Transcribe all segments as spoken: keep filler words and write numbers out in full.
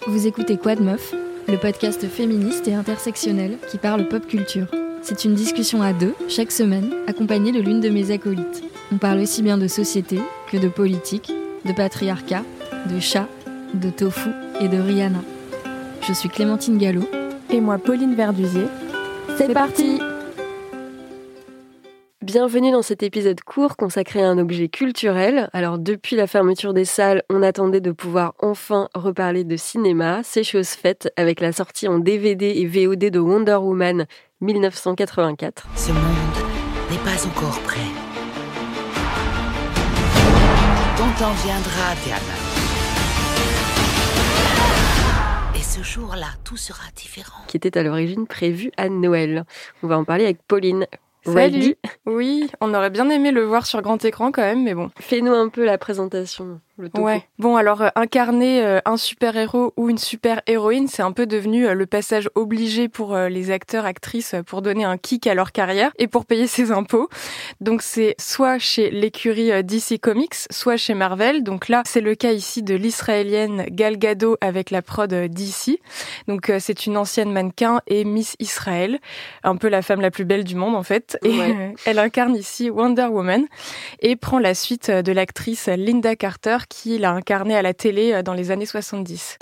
Vous écoutez Quoi de Meuf, le podcast féministe et intersectionnel qui parle pop culture. C'est une discussion à deux, chaque semaine, accompagnée de l'une de mes acolytes. On parle aussi bien de société que de politique, de patriarcat, de chat, de tofu et de Rihanna. Je suis Clémentine Gallo. Et moi, Pauline Verdusier. C'est, C'est parti, parti Bienvenue dans cet épisode court consacré à un objet culturel. Alors depuis la fermeture des salles, on attendait de pouvoir enfin reparler de cinéma. C'est chose faite avec la sortie en D V D et V O D de Wonder Woman dix-neuf cent quatre-vingt-quatre. Ce monde n'est pas encore prêt. Ton temps viendra, Diana. Et ce jour-là, tout sera différent. Qui était à l'origine prévu à Noël. On va en parler avec Pauline. Salut. Ready ? Oui, on aurait bien aimé le voir sur grand écran quand même, mais bon. Fais-nous un peu la présentation. Le topo. Ouais. Bon, alors euh, incarner euh, un super-héros ou une super-héroïne, c'est un peu devenu euh, le passage obligé pour euh, les acteurs, actrices, euh, pour donner un kick à leur carrière et pour payer ses impôts. Donc c'est soit chez l'écurie euh, D C Comics, soit chez Marvel. Donc là, c'est le cas ici de l'israélienne Gal Gadot avec la prod euh, D C. Donc euh, c'est une ancienne mannequin et Miss Israël, un peu la femme la plus belle du monde en fait. Et ouais. euh, elle incarne ici Wonder Woman et prend la suite de l'actrice Lynda Carter qui l'a incarné à la télé dans les années soixante-dix.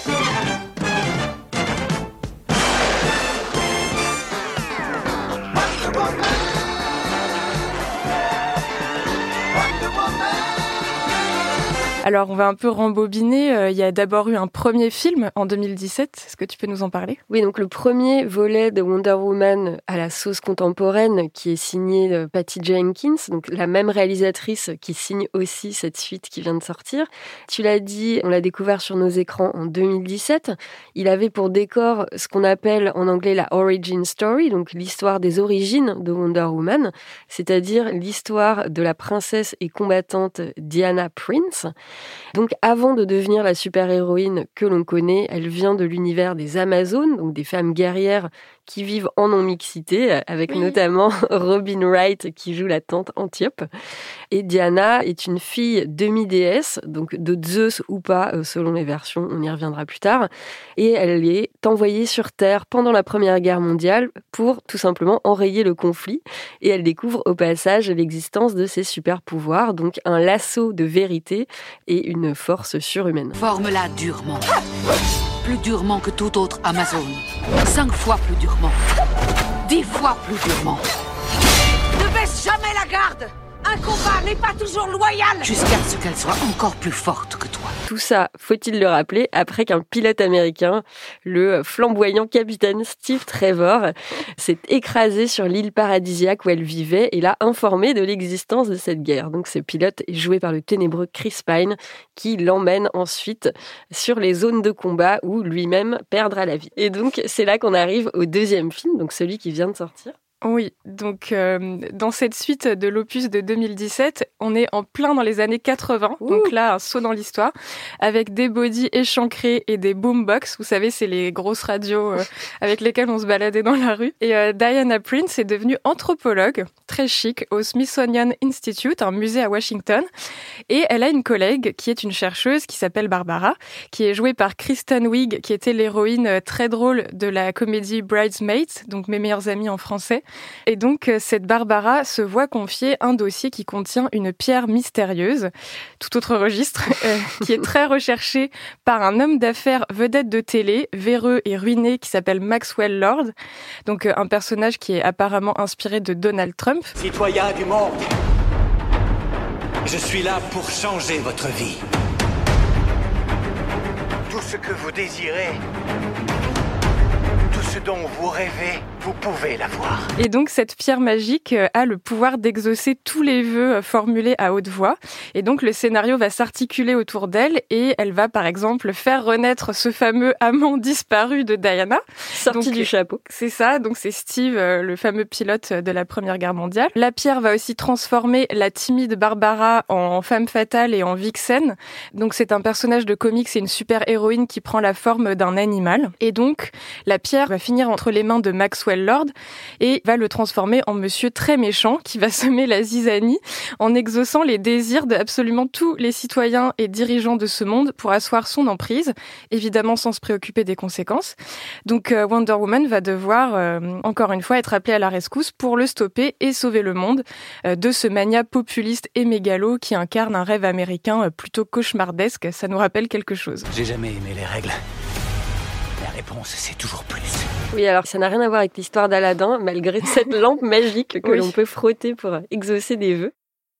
Alors, on va un peu rembobiner. Euh, il y a d'abord eu un premier film en deux mille dix-sept. Est-ce que tu peux nous en parler ? Oui, donc le premier volet de Wonder Woman à la sauce contemporaine qui est signé de Patty Jenkins, donc la même réalisatrice qui signe aussi cette suite qui vient de sortir. Tu l'as dit, on l'a découvert sur nos écrans en deux mille dix-sept. Il avait pour décor ce qu'on appelle en anglais la origin story, donc l'histoire des origines de Wonder Woman, c'est-à-dire l'histoire de la princesse et combattante Diana Prince. Donc avant de devenir la super-héroïne que l'on connaît, elle vient de l'univers des Amazones, donc des femmes guerrières qui vivent en non-mixité, avec oui. notamment Robin Wright qui joue la tante Antiope. Et Diana est une fille demi-déesse, donc de Zeus ou pas, selon les versions, on y reviendra plus tard. Et elle est envoyée sur Terre pendant la Première Guerre mondiale pour tout simplement enrayer le conflit. Et elle découvre au passage l'existence de ses super-pouvoirs, donc un lasso de vérité et une force surhumaine. Forme-la durement. Plus durement que toute autre Amazone. Cinq fois plus durement. Dix fois plus durement. Ne baisse jamais la garde. Un combat n'est pas toujours loyal. Jusqu'à ce qu'elle soit encore plus forte que toi. Tout ça, faut-il le rappeler, après qu'un pilote américain, le flamboyant capitaine Steve Trevor, s'est écrasé sur l'île paradisiaque où elle vivait et l'a informé de l'existence de cette guerre. Donc ce pilote est joué par le ténébreux Chris Pine qui l'emmène ensuite sur les zones de combat où lui-même perdra la vie. Et donc c'est là qu'on arrive au deuxième film, donc celui qui vient de sortir. Oui, donc euh, dans cette suite de l'opus de deux mille dix-sept, on est en plein dans les années quatre-vingts, Ouh. Donc là, un saut dans l'histoire, avec des bodys échancrés et des boombox, vous savez, c'est les grosses radios euh, avec lesquelles on se baladait dans la rue. Et euh, Diana Prince est devenue anthropologue, très chic, au Smithsonian Institute, un musée à Washington, et elle a une collègue qui est une chercheuse qui s'appelle Barbara, qui est jouée par Kristen Wiig, qui était l'héroïne très drôle de la comédie Bridesmaids, donc Mes meilleurs amis en français. Et donc, cette Barbara se voit confier un dossier qui contient une pierre mystérieuse, tout autre registre, euh, qui est très recherché par un homme d'affaires vedette de télé, véreux et ruiné, qui s'appelle Maxwell Lord. Donc, euh, un personnage qui est apparemment inspiré de Donald Trump. Citoyens du monde, je suis là pour changer votre vie. Tout ce que vous désirez, tout ce dont vous rêvez, vous pouvez l'avoir. Et donc, cette pierre magique a le pouvoir d'exaucer tous les vœux formulés à haute voix. Et donc, le scénario va s'articuler autour d'elle et elle va, par exemple, faire renaître ce fameux amant disparu de Diana. Sorti donc, du chapeau. C'est ça. Donc, c'est Steve, le fameux pilote de la Première Guerre mondiale. La pierre va aussi transformer la timide Barbara en femme fatale et en vixen. Donc, c'est un personnage de comics et une super-héroïne qui prend la forme d'un animal. Et donc, la pierre va finir entre les mains de Maxwell Lord et va le transformer en monsieur très méchant qui va semer la zizanie en exaucant les désirs de absolument tous les citoyens et dirigeants de ce monde pour asseoir son emprise, évidemment sans se préoccuper des conséquences. Donc euh, Wonder Woman va devoir, euh, encore une fois, être appelée à la rescousse pour le stopper et sauver le monde euh, de ce mania populiste et mégalo qui incarne un rêve américain euh, plutôt cauchemardesque. Ça nous rappelle quelque chose. J'ai jamais aimé les règles. La réponse, c'est toujours plus. Oui, alors ça n'a rien à voir avec l'histoire d'Aladin, malgré cette lampe magique que oui. l'on peut frotter pour exaucer des vœux.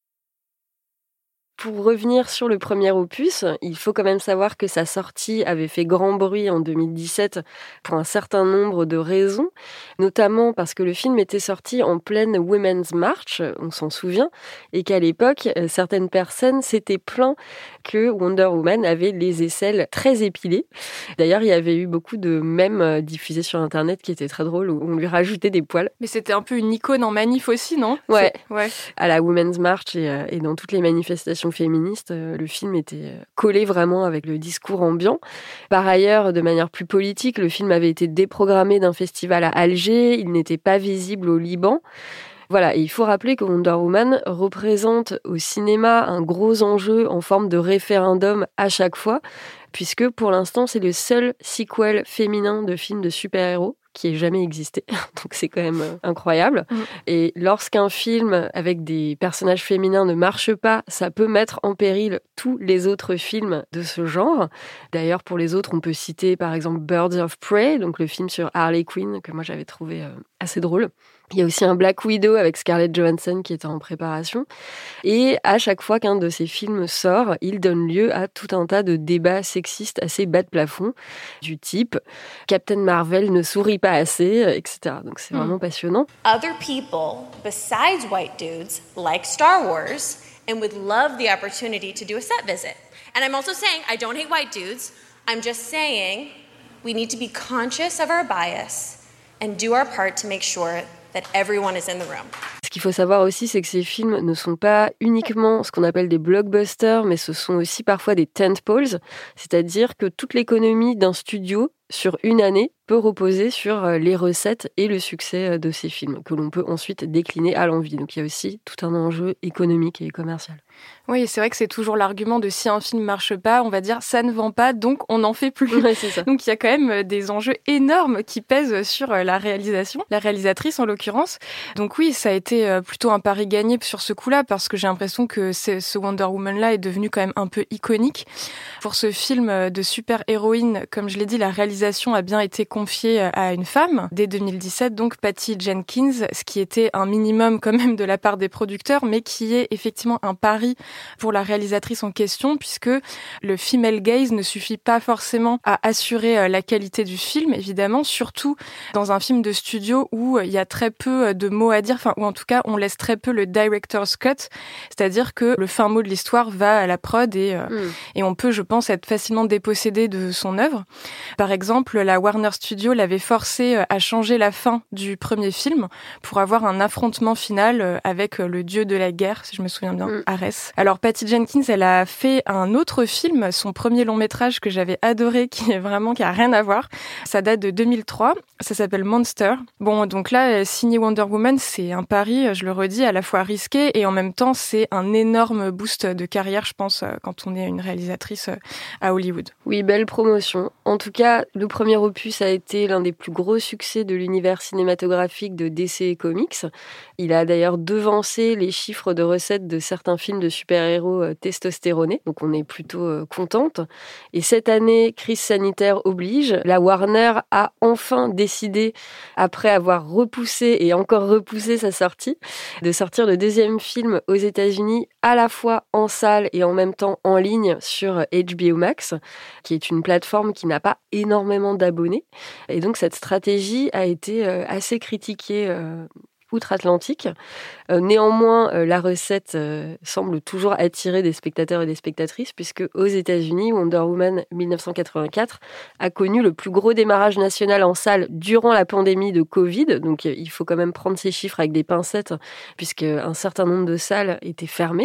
Pour revenir sur le premier opus, il faut quand même savoir que sa sortie avait fait grand bruit en deux mille dix-sept pour un certain nombre de raisons, notamment parce que le film était sorti en pleine Women's March, on s'en souvient, et qu'à l'époque, certaines personnes s'étaient plaintes que Wonder Woman avait les aisselles très épilées. D'ailleurs, il y avait eu beaucoup de mèmes diffusés sur Internet qui étaient très drôles, où on lui rajoutait des poils. Mais c'était un peu une icône en manif aussi, non ? Ouais. ouais. À la Women's March et, et dans toutes les manifestations féministe, le film était collé vraiment avec le discours ambiant. Par ailleurs, de manière plus politique, le film avait été déprogrammé d'un festival à Alger, il n'était pas visible au Liban. Voilà, et il faut rappeler que Wonder Woman représente au cinéma un gros enjeu en forme de référendum à chaque fois, puisque pour l'instant, c'est le seul sequel féminin de film de super-héros qui ait jamais existé. Donc c'est quand même incroyable. Mmh. Et lorsqu'un film avec des personnages féminins ne marche pas, ça peut mettre en péril tous les autres films de ce genre. D'ailleurs, pour les autres, on peut citer par exemple Birds of Prey, donc le film sur Harley Quinn, que moi j'avais trouvé assez drôle. Il y a aussi un Black Widow avec Scarlett Johansson qui est en préparation. Et à chaque fois qu'un de ces films sort, il donne lieu à tout un tas de débats sexistes assez bas de plafond, du type « Captain Marvel ne sourit pas assez », et cetera. Donc c'est vraiment mm. passionnant. Other people besides white dudes like Star Wars and would love the opportunity to do a set visit. And I'm also saying I don't hate white dudes. I'm just saying we need to be conscious of our bias and do our part to make sure that everyone is in the room. Ce qu'il faut savoir aussi, c'est que ces films ne sont pas uniquement ce qu'on appelle des blockbusters, mais ce sont aussi parfois des tentpoles, c'est-à-dire que toute l'économie d'un studio sur une année peut reposer sur les recettes et le succès de ces films, que l'on peut ensuite décliner à l'envi. Donc il y a aussi tout un enjeu économique et commercial. Oui, c'est vrai que c'est toujours l'argument de si un film marche pas, on va dire ça ne vend pas, donc on n'en fait plus. Ouais, c'est ça. Donc il y a quand même des enjeux énormes qui pèsent sur la réalisation, la réalisatrice en l'occurrence. Donc oui, ça a été plutôt un pari gagné sur ce coup-là, parce que j'ai l'impression que ce Wonder Woman-là est devenu quand même un peu iconique. Pour ce film de super-héroïne, comme je l'ai dit, la réalisation a bien été confiée à une femme, dès deux mille dix-sept, donc Patty Jenkins, ce qui était un minimum quand même de la part des producteurs, mais qui est effectivement un pari pour la réalisatrice en question, puisque le female gaze ne suffit pas forcément à assurer la qualité du film, évidemment, surtout dans un film de studio où il y a très peu de mots à dire, enfin, ou en tout cas, on laisse très peu le director's cut, c'est-à-dire que le fin mot de l'histoire va à la prod et, euh, mm. et on peut, je pense, être facilement dépossédé de son œuvre. Par exemple, la Warner Studio l'avait forcé à changer la fin du premier film pour avoir un affrontement final avec le dieu de la guerre, si je me souviens bien, mm. Arès. Alors, Patty Jenkins, elle a fait un autre film, son premier long métrage que j'avais adoré, qui est vraiment, qui a rien à voir. Ça date de deux mille trois. Ça s'appelle Monster. Bon, donc là, signer Wonder Woman, c'est un pari, je le redis, à la fois risqué et en même temps, c'est un énorme boost de carrière, je pense, quand on est une réalisatrice à Hollywood. Oui, belle promotion. En tout cas, le premier opus a été l'un des plus gros succès de l'univers cinématographique de D C Comics. Il a d'ailleurs devancé les chiffres de recettes de certains films de super-héros testostéronés, donc on est plutôt euh, contente. Et cette année, crise sanitaire oblige, la Warner a enfin décidé, après avoir repoussé et encore repoussé sa sortie, de sortir le deuxième film aux États-Unis à la fois en salle et en même temps en ligne sur H B O Max, qui est une plateforme qui n'a pas énormément d'abonnés. Et donc cette stratégie a été euh, assez critiquée euh, outre-Atlantique. Euh, néanmoins, euh, la recette euh, semble toujours attirer des spectateurs et des spectatrices, puisque aux États-Unis, Wonder Woman dix-neuf cent quatre-vingt-quatre a connu le plus gros démarrage national en salle durant la pandémie de Covid. Donc, euh, il faut quand même prendre ces chiffres avec des pincettes, puisque un certain nombre de salles étaient fermées.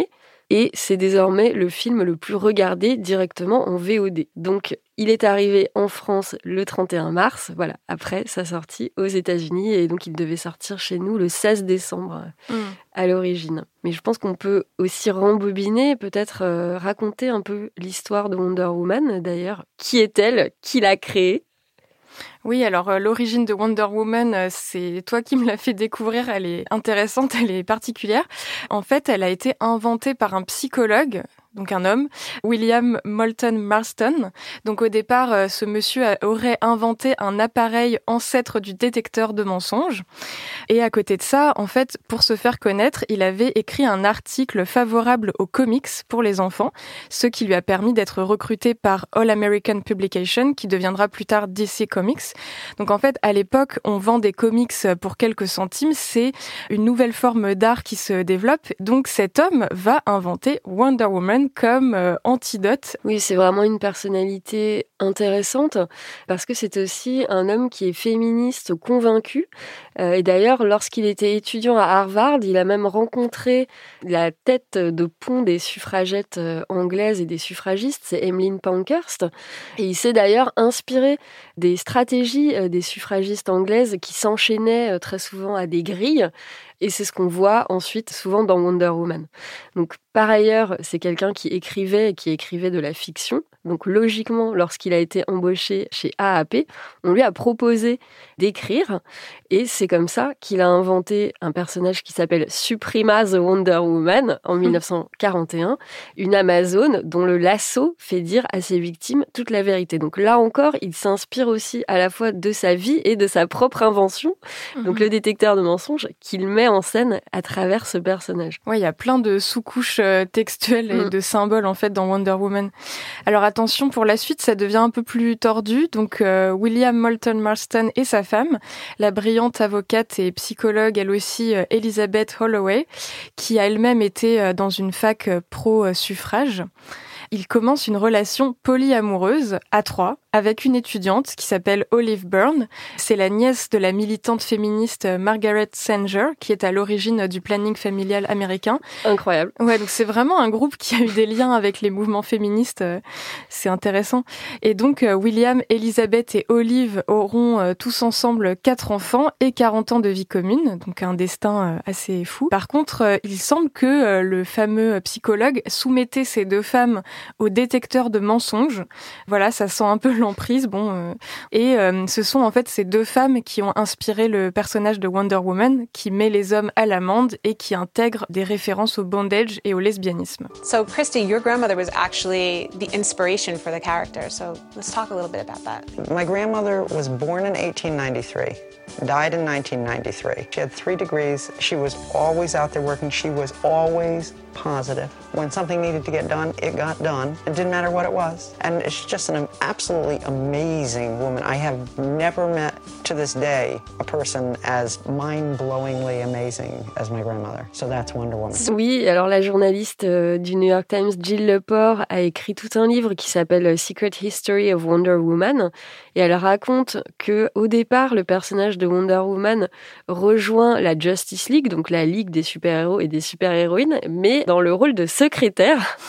et c'est désormais le film le plus regardé directement en V O D. Donc, il est arrivé en France le trente et un mars, voilà, après sa sortie aux États-Unis, et donc il devait sortir chez nous le seize décembre mmh. à l'origine. Mais je pense qu'on peut aussi rembobiner, peut-être euh, raconter un peu l'histoire de Wonder Woman, d'ailleurs. Qui est-elle ? Qui l'a créée ? Oui, alors euh, l'origine de Wonder Woman, euh, c'est toi qui me l'as fait découvrir, elle est intéressante, elle est particulière. En fait, elle a été inventée par un psychologue, donc un homme, William Moulton Marston. Donc au départ, euh, ce monsieur a, aurait inventé un appareil ancêtre du détecteur de mensonges. Et à côté de ça, en fait, pour se faire connaître, il avait écrit un article favorable aux comics pour les enfants, ce qui lui a permis d'être recruté par All American Publication, qui deviendra plus tard D C Comics. Donc en fait, à l'époque, on vend des comics pour quelques centimes, c'est une nouvelle forme d'art qui se développe. Donc cet homme va inventer Wonder Woman comme euh, antidote. Oui, c'est vraiment une personnalité intéressante parce que c'est aussi un homme qui est féministe convaincu. Euh, et d'ailleurs, lorsqu'il était étudiant à Harvard, il a même rencontré la tête de pont des suffragettes anglaises et des suffragistes, c'est Emmeline Pankhurst. Et il s'est d'ailleurs inspiré des stratégies des suffragistes anglaises qui s'enchaînaient très souvent à des grilles. Et c'est ce qu'on voit ensuite souvent dans Wonder Woman. Donc, par ailleurs, c'est quelqu'un qui écrivait et qui écrivait de la fiction. Donc, logiquement, lorsqu'il a été embauché chez A A P, on lui a proposé d'écrire. Et c'est comme ça qu'il a inventé un personnage qui s'appelle Suprema the Wonder Woman en dix-neuf cent quarante et un, une Amazone dont le lasso fait dire à ses victimes toute la vérité. Donc là encore, il s'inspire aussi à la fois de sa vie et de sa propre invention, mmh. donc le détecteur de mensonges, qu'il met en scène à travers ce personnage. Ouais, il y a plein de sous-couches textuelles et mmh. de symboles en fait dans Wonder Woman. Alors attention, pour la suite, ça devient un peu plus tordu. Donc euh, William Moulton Marston et sa femme, la brillante avocate et psychologue, elle aussi, euh, Elizabeth Holloway, qui a elle-même été euh, dans une fac euh, pro-suffrage. Ils commencent une relation polyamoureuse à trois avec une étudiante qui s'appelle Olive Byrne. C'est la nièce de la militante féministe Margaret Sanger qui est à l'origine du planning familial américain. Incroyable. Ouais, donc c'est vraiment un groupe qui a eu des liens avec les mouvements féministes. C'est intéressant. Et donc William, Elizabeth et Olive auront tous ensemble quatre enfants et quarante ans de vie commune, donc un destin assez fou. Par contre, il semble que le fameux psychologue soumettait ces deux femmes au détecteur de mensonges. Voilà, ça sent un peu l'emprise. Bon, euh, et euh, ce sont en fait ces deux femmes qui ont inspiré le personnage de Wonder Woman, qui met les hommes à l'amende et qui intègre des références au bondage et au lesbianisme. So, Christy, your grandmother was actually the inspiration for the character. So, let's talk a little bit about that. My grandmother was born in eighteen ninety-three. Died in nineteen ninety-three. She had three degrees. She was always out there working. She was always positive. When something needed to get done, it got done. It didn't matter what it was. And she's just an absolutely amazing woman. I have never met, to this day, a person as mind-blowingly amazing as my grandmother. So that's Wonder Woman. Oui, alors la journaliste du New York Times, Jill Lepore, a écrit tout un livre qui s'appelle Secret History of Wonder Woman. Et elle raconte que, au départ, le personnage de Wonder Woman rejoint la Justice League, donc la Ligue des super-héros et des super-héroïnes, mais dans le rôle de secrétaire.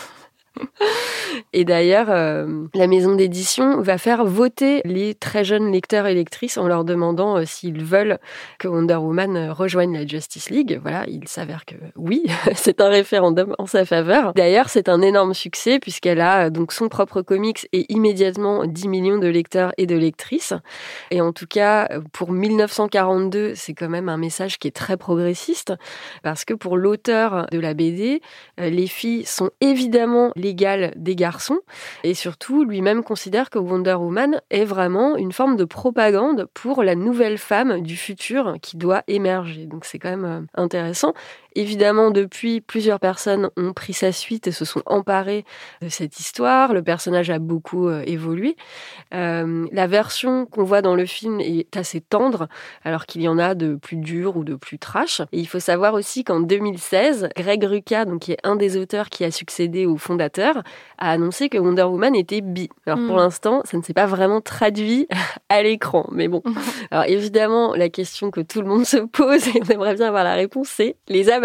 Et d'ailleurs, euh, la maison d'édition va faire voter les très jeunes lecteurs et lectrices en leur demandant euh, s'ils veulent que Wonder Woman rejoigne la Justice League. Voilà, il s'avère que oui, c'est un référendum en sa faveur. D'ailleurs, c'est un énorme succès puisqu'elle a euh, donc son propre comics et immédiatement dix millions de lecteurs et de lectrices. Et en tout cas, pour dix-neuf cent quarante-deux, c'est quand même un message qui est très progressiste parce que pour l'auteur de la B D, euh, les filles sont évidemment l'égale des garçons et surtout lui-même considère que Wonder Woman est vraiment une forme de propagande pour la nouvelle femme du futur qui doit émerger. Donc c'est quand même intéressant. Évidemment, depuis, plusieurs personnes ont pris sa suite et se sont emparées de cette histoire. Le personnage a beaucoup euh, évolué. Euh, la version qu'on voit dans le film est assez tendre, alors qu'il y en a de plus dures ou de plus trash. Et il faut savoir aussi qu'en deux mille seize, Greg Rucka, donc, qui est un des auteurs qui a succédé au fondateur, a annoncé que Wonder Woman était bi. Alors, mmh. pour l'instant, ça ne s'est pas vraiment traduit à l'écran. Mais bon. Alors, évidemment, la question que tout le monde se pose, et on aimerait bien avoir la réponse, c'est les Amazones.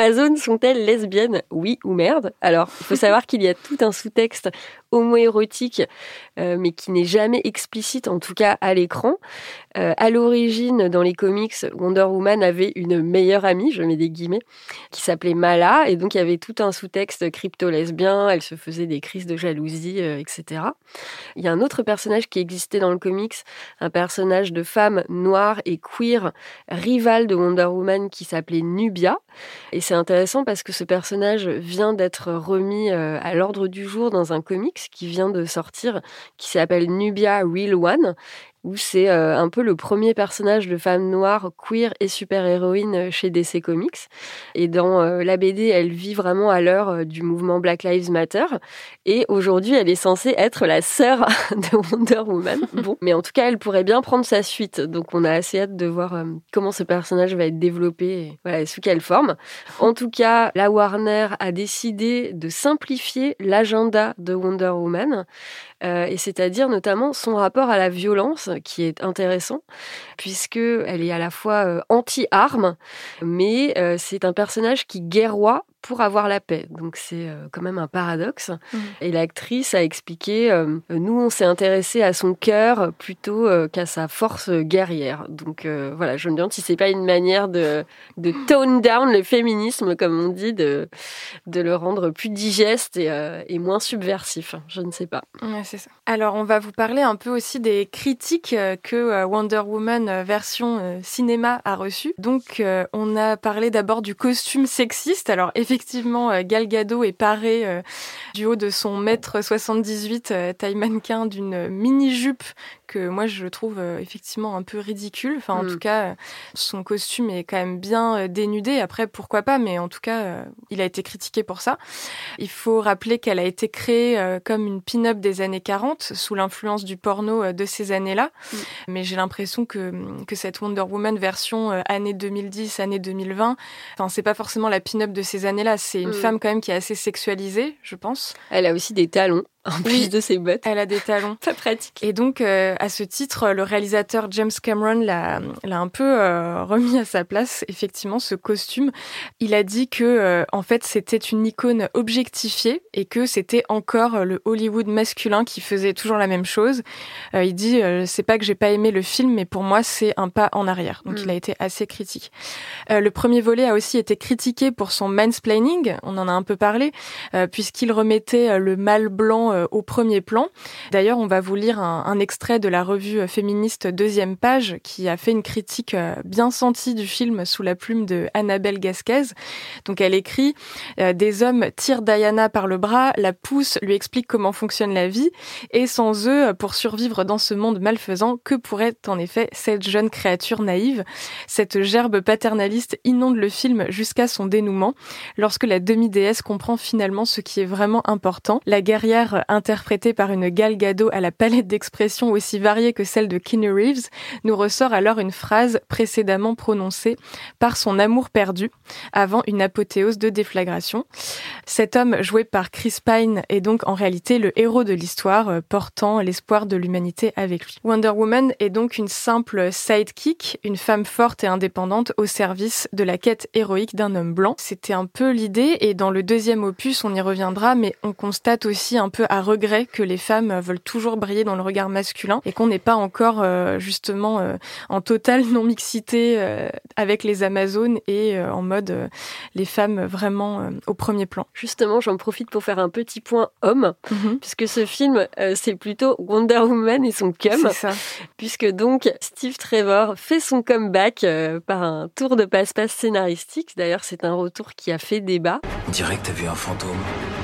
Amazones sont-elles lesbiennes ? Oui ou merde ? Alors, il faut savoir qu'il y a tout un sous-texte homo-érotique, euh, mais qui n'est jamais explicite, en tout cas à l'écran. Euh, à l'origine, dans les comics, Wonder Woman avait une meilleure amie, je mets des guillemets, qui s'appelait Mala, et donc il y avait tout un sous-texte crypto-lesbien, elle se faisait des crises de jalousie, euh, et cetera. Il y a un autre personnage qui existait dans le comics, un personnage de femme noire et queer, rivale de Wonder Woman, qui s'appelait Nubia. Et c'est intéressant parce que ce personnage vient d'être remis euh, à l'ordre du jour dans un comics qui vient de sortir, qui s'appelle Nubia Real One, où c'est euh, un peu le premier personnage de femme noire, queer et super-héroïne chez D C Comics. Et dans euh, la B D, elle vit vraiment à l'heure euh, du mouvement Black Lives Matter. Et aujourd'hui, elle est censée être la sœur de Wonder Woman. Bon, mais en tout cas, elle pourrait bien prendre sa suite. Donc, on a assez hâte de voir euh, comment ce personnage va être développé et voilà, sous quelle forme. En tout cas, la Warner a décidé de simplifier l'agenda de Wonder Woman. Euh, et c'est-à-dire notamment son rapport à la violence, qui est intéressant, puisqu'elle est à la fois euh, anti-armes, mais euh, c'est un personnage qui guerroie pour avoir la paix. Donc c'est euh, quand même un paradoxe. Mmh. Et l'actrice a expliqué, euh, nous on s'est intéressé à son cœur plutôt euh, qu'à sa force guerrière. Donc euh, voilà, je me demande si c'est pas une manière de, de tone down le féminisme, comme on dit, de, de le rendre plus digeste et, euh, et moins subversif. Je ne sais pas. Ouais, c'est ça. Alors on va vous parler un peu aussi des critiques que Wonder Woman version cinéma a reçues. Donc euh, on a parlé d'abord du costume sexiste. Alors effectivement, Effectivement, Gal Gadot est parée euh, du haut de son mètre soixante-dix-huit, euh, taille mannequin, d'une mini-jupe que moi je trouve euh, effectivement un peu ridicule. Enfin, en mm. tout cas, euh, son costume est quand même bien euh, dénudé. Après, pourquoi pas, mais en tout cas, euh, il a été critiqué pour ça. Il faut rappeler qu'elle a été créée euh, comme une pin-up des années quarante, sous l'influence du porno euh, de ces années-là. Mm. Mais j'ai l'impression que, que cette Wonder Woman version euh, année deux mille dix, année deux mille vingt, enfin, c'est pas forcément la pin-up de ces années-là. C'est une mm. femme quand même qui est assez sexualisée, je pense. Elle a aussi des talons. En plus oui, de ses bottes. Elle a des talons. Pas pratique. Et donc, euh, à ce titre, le réalisateur James Cameron l'a, l'a un peu euh, remis à sa place, effectivement, ce costume. Il a dit que, euh, en fait, c'était une icône objectifiée et que c'était encore le Hollywood masculin qui faisait toujours la même chose. Euh, il dit, euh, c'est pas que j'ai pas aimé le film, mais pour moi, c'est un pas en arrière. Donc, mm. il a été assez critique. Euh, le premier volet a aussi été critiqué pour son mansplaining. On en a un peu parlé, euh, puisqu'il remettait le mâle blanc au premier plan. D'ailleurs, on va vous lire un, un extrait de la revue féministe Deuxième Page qui a fait une critique bien sentie du film sous la plume de Annabelle Gasquez. Donc, elle écrit euh, « Des hommes tirent Diana par le bras, la poussent, lui expliquent comment fonctionne la vie et sans eux, pour survivre dans ce monde malfaisant, que pourrait en effet cette jeune créature naïve ?» Cette gerbe paternaliste inonde le film jusqu'à son dénouement lorsque la demi-déesse comprend finalement ce qui est vraiment important. La guerrière interprétée par une Gal Gadot à la palette d'expressions aussi variée que celle de Keanu Reeves, nous ressort alors une phrase précédemment prononcée par son amour perdu, avant une apothéose de déflagration. Cet homme, joué par Chris Pine, est donc en réalité le héros de l'histoire, portant l'espoir de l'humanité avec lui. Wonder Woman est donc une simple sidekick, une femme forte et indépendante au service de la quête héroïque d'un homme blanc. C'était un peu l'idée, et dans le deuxième opus, on y reviendra, mais on constate aussi un peu à regret que les femmes veulent toujours briller dans le regard masculin et qu'on n'est pas encore euh, justement euh, en totale non-mixité euh, avec les Amazones et euh, en mode euh, les femmes vraiment euh, au premier plan. Justement, j'en profite pour faire un petit point homme, mm-hmm. puisque ce film, euh, c'est plutôt Wonder Woman et son cum. C'est ça. Puisque donc Steve Trevor fait son comeback euh, par un tour de passe-passe scénaristique. D'ailleurs, c'est un retour qui a fait débat. On dirait que t'as vu un fantôme.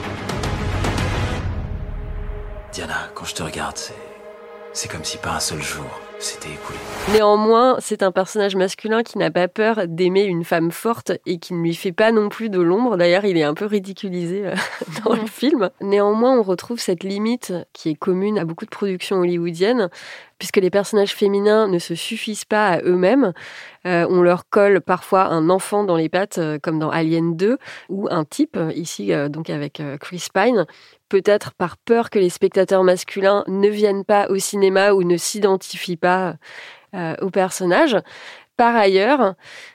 Diana, quand je te regarde, c'est... c'est comme si pas un seul jour s'était écoulé. Néanmoins, c'est un personnage masculin qui n'a pas peur d'aimer une femme forte et qui ne lui fait pas non plus de l'ombre. D'ailleurs, il est un peu ridiculisé euh, dans mmh. le film. Néanmoins, on retrouve cette limite qui est commune à beaucoup de productions hollywoodiennes, puisque les personnages féminins ne se suffisent pas à eux-mêmes. Euh, on leur colle parfois un enfant dans les pattes, euh, comme dans Alien deux, ou un type, ici euh, donc avec euh, Chris Pine, peut-être par peur que les spectateurs masculins ne viennent pas au cinéma ou ne s'identifient pas euh, au personnage. Par ailleurs,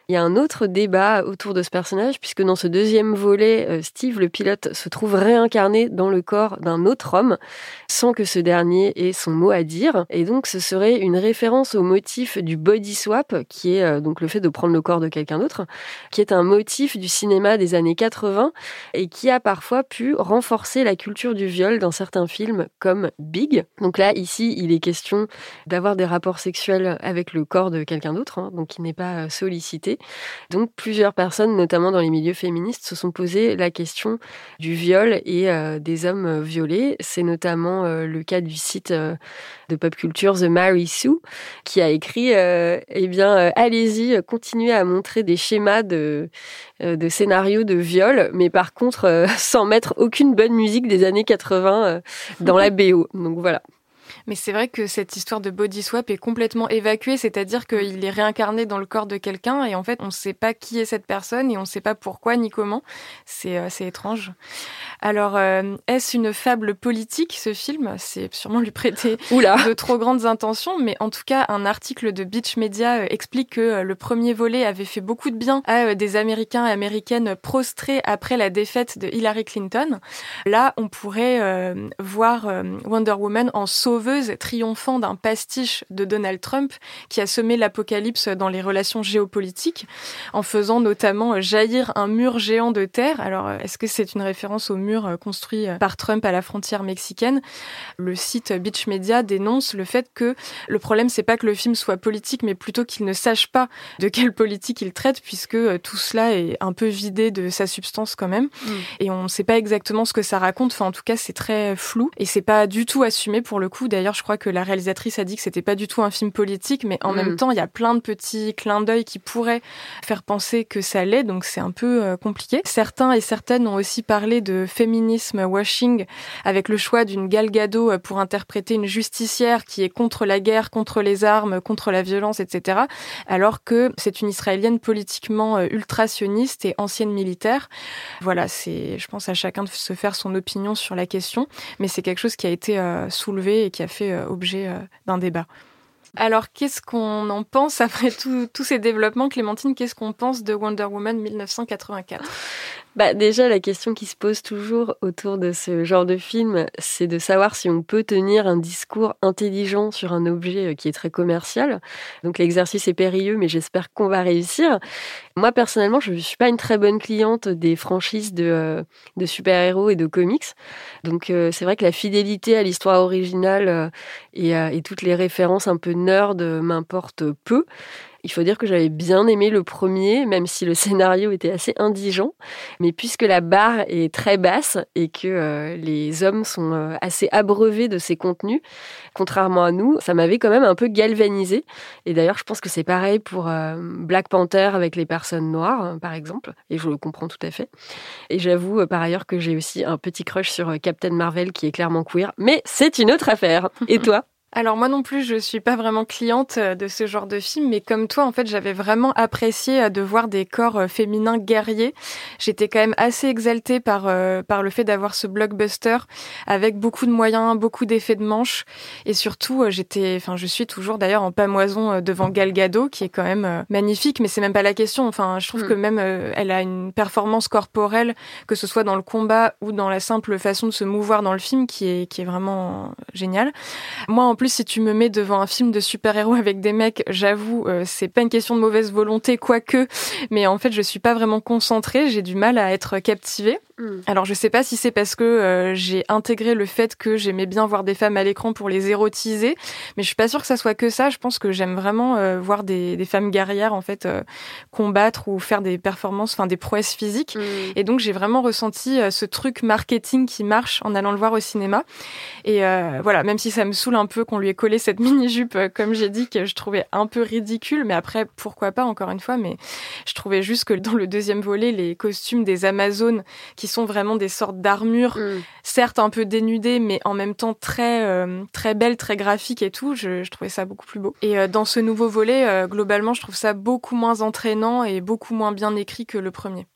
Il y a un autre débat autour de ce personnage, puisque dans ce deuxième volet, Steve, le pilote, se trouve réincarné dans le corps d'un autre homme, sans que ce dernier ait son mot à dire. Et donc, ce serait une référence au motif du body swap, qui est euh, donc le fait de prendre le corps de quelqu'un d'autre, qui est un motif du cinéma des années quatre-vingts et qui a parfois pu renforcer la culture du viol dans certains films comme Big. Donc là, ici, il est question d'avoir des rapports sexuels avec le corps de quelqu'un d'autre, hein, donc qui n'est pas sollicité. Donc plusieurs personnes, notamment dans les milieux féministes, se sont posé la question du viol et euh, des hommes violés. C'est notamment euh, le cas du site euh, de pop culture The Mary Sue, qui a écrit euh, eh bien euh, allez-y, continuez à montrer des schémas de euh, de scénarios de viol, mais par contre euh, sans mettre aucune bonne musique des années quatre-vingts euh, dans la B O. Donc voilà. Mais c'est vrai que cette histoire de body swap est complètement évacuée, c'est-à-dire qu'il est réincarné dans le corps de quelqu'un et en fait on ne sait pas qui est cette personne et on ne sait pas pourquoi ni comment. C'est, euh, c'est étrange. Alors, euh, est-ce une fable politique, ce film ? C'est sûrement lui prêter Oula. de trop grandes intentions, mais en tout cas, un article de Beach Media euh, explique que euh, le premier volet avait fait beaucoup de bien à euh, des Américains et Américaines prostrés après la défaite de Hillary Clinton. Là, on pourrait euh, voir euh, Wonder Woman en sauveuse triomphant d'un pastiche de Donald Trump qui a semé l'apocalypse dans les relations géopolitiques, en faisant notamment jaillir un mur géant de terre. Alors, est-ce que c'est une référence au mur construit par Trump à la frontière mexicaine ? Le site Beach Media dénonce le fait que le problème, c'est pas que le film soit politique, mais plutôt qu'il ne sache pas de quelle politique il traite, puisque tout cela est un peu vidé de sa substance quand même. Mmh. Et on ne sait pas exactement ce que ça raconte. Enfin, en tout cas, c'est très flou et c'est pas du tout assumé pour le coup. D'ailleurs, je crois que la réalisatrice a dit que c'était pas du tout un film politique, mais en mmh. même temps, il y a plein de petits clins d'œil qui pourraient faire penser que ça l'est, donc c'est un peu euh, compliqué. Certains et certaines ont aussi parlé de féminisme washing, avec le choix d'une Gal Gadot pour interpréter une justicière qui est contre la guerre, contre les armes, contre la violence, et cetera, alors que c'est une Israélienne politiquement ultra-sioniste et ancienne militaire. Voilà, c'est, je pense à chacun de se faire son opinion sur la question, mais c'est quelque chose qui a été euh, soulevé et qui a fait euh, objet euh, d'un débat. Alors, qu'est-ce qu'on en pense après tous ces développements, Clémentine ? Qu'est-ce qu'on pense de Wonder Woman dix-neuf cent quatre-vingt-quatre ? Bah déjà, la question qui se pose toujours autour de ce genre de film, c'est de savoir si on peut tenir un discours intelligent sur un objet qui est très commercial. Donc l'exercice est périlleux, mais j'espère qu'on va réussir. Moi, personnellement, je ne suis pas une très bonne cliente des franchises de, euh, de super-héros et de comics. Donc euh, c'est vrai que la fidélité à l'histoire originale euh, et, euh, et toutes les références un peu nerd m'importent peu. Il faut dire que j'avais bien aimé le premier, même si le scénario était assez indigent. Mais puisque la barre est très basse et que euh, les hommes sont euh, assez abreuvés de ces contenus, contrairement à nous, ça m'avait quand même un peu galvanisé. Et d'ailleurs, je pense que c'est pareil pour euh, Black Panther avec les personnes noires, hein, par exemple. Et je le comprends tout à fait. Et j'avoue, euh, par ailleurs, que j'ai aussi un petit crush sur euh, Captain Marvel, qui est clairement queer. Mais c'est une autre affaire. Et toi ? Alors moi non plus, je suis pas vraiment cliente de ce genre de film, mais comme toi, en fait, j'avais vraiment apprécié de voir des corps féminins guerriers. J'étais quand même assez exaltée par euh, par le fait d'avoir ce blockbuster avec beaucoup de moyens, beaucoup d'effets de manche, et surtout, j'étais, enfin, je suis toujours d'ailleurs en pamoison devant Gal Gadot, qui est quand même magnifique, mais c'est même pas la question. Enfin, je trouve mmh. que même euh, elle a une performance corporelle, que ce soit dans le combat ou dans la simple façon de se mouvoir dans le film, qui est qui est vraiment géniale. Moi, en plus, si tu me mets devant un film de super-héros avec des mecs, j'avoue, euh, c'est pas une question de mauvaise volonté, quoique, mais en fait, je suis pas vraiment concentrée, j'ai du mal à être captivée. Mm. Alors, je sais pas si c'est parce que euh, j'ai intégré le fait que j'aimais bien voir des femmes à l'écran pour les érotiser, mais je suis pas sûre que ça soit que ça. Je pense que j'aime vraiment euh, voir des, des femmes guerrières, en fait, euh, combattre ou faire des performances, enfin, des prouesses physiques. Mm. Et donc, j'ai vraiment ressenti euh, ce truc marketing qui marche en allant le voir au cinéma. Et euh, voilà, même si ça me saoule un peu qu'on lui ait collé cette mini-jupe, euh, comme j'ai dit, que je trouvais un peu ridicule, mais après, pourquoi pas, encore une fois, mais je trouvais juste que dans le deuxième volet, les costumes des Amazones, qui sont vraiment des sortes d'armures, mm. certes un peu dénudées, mais en même temps très, euh, très belles, très graphiques et tout, je, je trouvais ça beaucoup plus beau. Et euh, dans ce nouveau volet, euh, globalement, je trouve ça beaucoup moins entraînant et beaucoup moins bien écrit que le premier.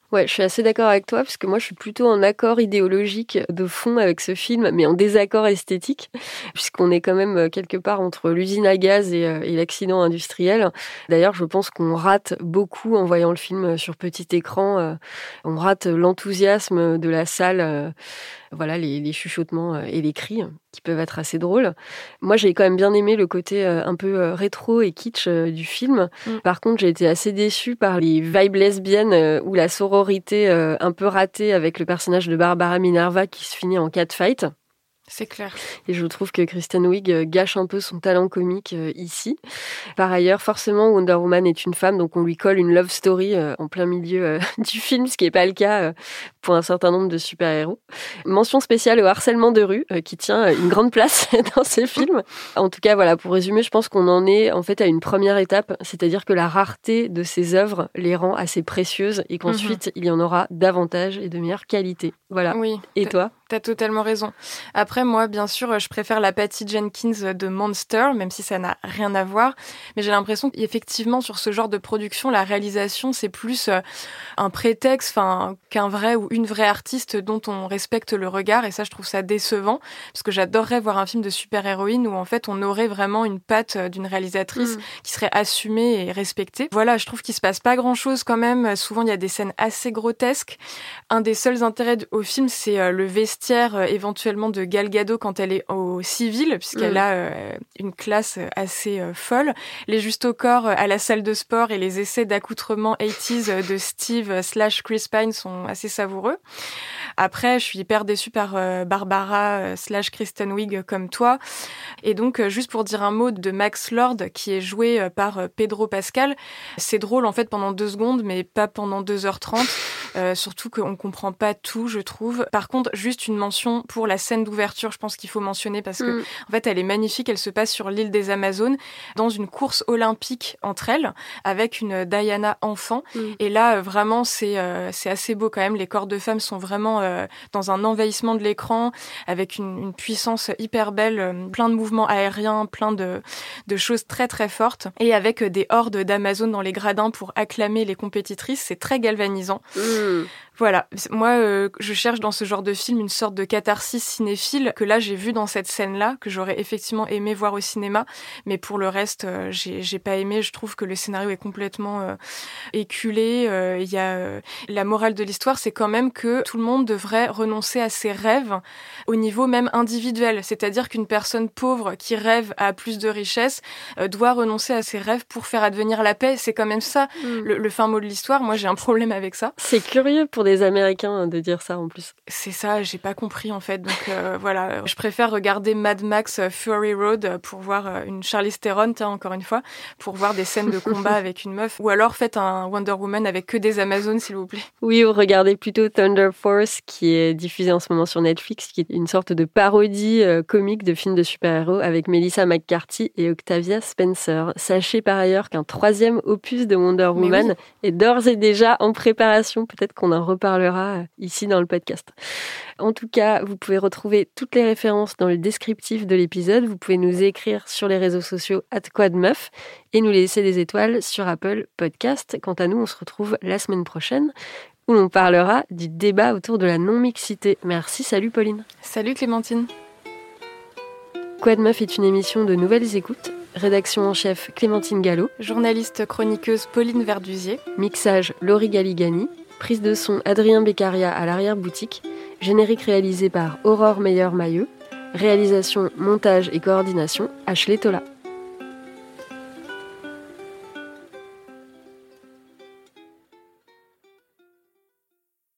Ouais, je suis assez d'accord avec toi, parce que moi, je suis plutôt en accord idéologique de fond avec ce film, mais en désaccord esthétique, puisqu'on est quand même quelque part entre l'usine à gaz et, et l'accident industriel. D'ailleurs, je pense qu'on rate beaucoup en voyant le film sur petit écran. On rate l'enthousiasme de la salle, voilà, les, les chuchotements et les cris qui peuvent être assez drôles. Moi, j'ai quand même bien aimé le côté un peu rétro et kitsch du film. Mm. Par contre, j'ai été assez déçue par les vibes lesbiennes ou la sororité un peu ratée avec le personnage de Barbara Minerva qui se finit en catfight. C'est clair. Et je trouve que Kristen Wiig gâche un peu son talent comique euh, ici. Par ailleurs, forcément, Wonder Woman est une femme, donc on lui colle une love story euh, en plein milieu euh, du film, ce qui n'est pas le cas euh, pour un certain nombre de super-héros. Mention spéciale au harcèlement de rue, euh, qui tient une grande place dans ces films. En tout cas, voilà, pour résumer, je pense qu'on en est en fait à une première étape, c'est-à-dire que la rareté de ces œuvres les rend assez précieuses et qu'ensuite, mm-hmm. il y en aura davantage et de meilleure qualité. Voilà. Oui. Et toi ? T'as totalement raison. Après, moi, bien sûr, je préfère la Patty Jenkins de Monster, même si ça n'a rien à voir. Mais j'ai l'impression qu'effectivement, sur ce genre de production, la réalisation, c'est plus un prétexte, enfin, qu'un vrai ou une vraie artiste dont on respecte le regard. Et ça, je trouve ça décevant, parce que j'adorerais voir un film de super-héroïne où, en fait, on aurait vraiment une patte d'une réalisatrice mmh. qui serait assumée et respectée. Voilà, je trouve qu'il se passe pas grand-chose quand même. Souvent, il y a des scènes assez grotesques. Un des seuls intérêts au film, c'est le vestiaire Euh, éventuellement de Gal Gadot quand elle est au civil, puisqu'elle mmh. a euh, une classe assez euh, folle. Les justes au corps euh, à la salle de sport et les essais d'accoutrement eighties euh, de Steve euh, slash Chris Pine sont assez savoureux. Après, je suis hyper déçue par euh, Barbara euh, slash Kristen Wiig comme toi. Et donc, euh, juste pour dire un mot de Max Lord, qui est joué euh, par euh, Pedro Pascal, c'est drôle en fait pendant deux secondes, mais pas pendant deux heures trente. Euh, surtout qu'on comprend pas tout, je trouve. Par contre, juste une mention pour la scène d'ouverture, je pense qu'il faut mentionner parce que, mm. en fait, elle est magnifique. Elle se passe sur l'île des Amazones, dans une course olympique entre elles, avec une Diana enfant. Mm. Et là, vraiment, c'est euh, c'est assez beau quand même. Les corps de femmes sont vraiment euh, dans un envahissement de l'écran, avec une, une puissance hyper belle, euh, plein de mouvements aériens, plein de, de choses très très fortes, et avec des hordes d'Amazones dans les gradins pour acclamer les compétitrices. C'est très galvanisant. Mm. Voilà, moi euh, je cherche dans ce genre de film une sorte de catharsis cinéphile que là j'ai vu dans cette scène-là, que j'aurais effectivement aimé voir au cinéma, mais pour le reste euh, j'ai, j'ai pas aimé. Je trouve que le scénario est complètement euh, éculé. Il euh, y a euh, la morale de l'histoire, c'est quand même que tout le monde devrait renoncer à ses rêves au niveau même individuel, c'est-à-dire qu'une personne pauvre qui rêve à plus de richesse euh, doit renoncer à ses rêves pour faire advenir la paix. C'est quand même ça mm. le, le fin mot de l'histoire. Moi j'ai un problème avec ça. C'est curieux pour des Américains de dire ça en plus. C'est ça, j'ai pas compris en fait. Donc euh, voilà, je préfère regarder Mad Max Fury Road pour voir une Charlize Theron, encore une fois, pour voir des scènes de combat avec une meuf. Ou alors faites un Wonder Woman avec que des Amazones, s'il vous plaît. Oui, ou regardez plutôt Thunder Force, qui est diffusé en ce moment sur Netflix, qui est une sorte de parodie euh, comique de film de super-héros avec Melissa McCarthy et Octavia Spencer. Sachez par ailleurs qu'un troisième opus de Wonder Woman oui. est d'ores et déjà en préparation. Peut-être qu'on en reparlera ici dans le podcast. En tout cas, vous pouvez retrouver toutes les références dans le descriptif de l'épisode. Vous pouvez nous écrire sur les réseaux sociaux arobase quadmeuf et nous laisser des étoiles sur Apple Podcast. Quant à nous, on se retrouve la semaine prochaine où l'on parlera du débat autour de la non-mixité. Merci, salut Pauline. Salut Clémentine. Quadmeuf est une émission de Nouvelles Écoutes. Rédaction en chef Clémentine Gallo. Journaliste chroniqueuse Pauline Verdusier. Mixage Laurie Galigani. Prise de son Adrien Beccaria à l'arrière-boutique. Générique réalisé par Aurore Meyer-Mailleux. Réalisation, montage et coordination Ashley Tola.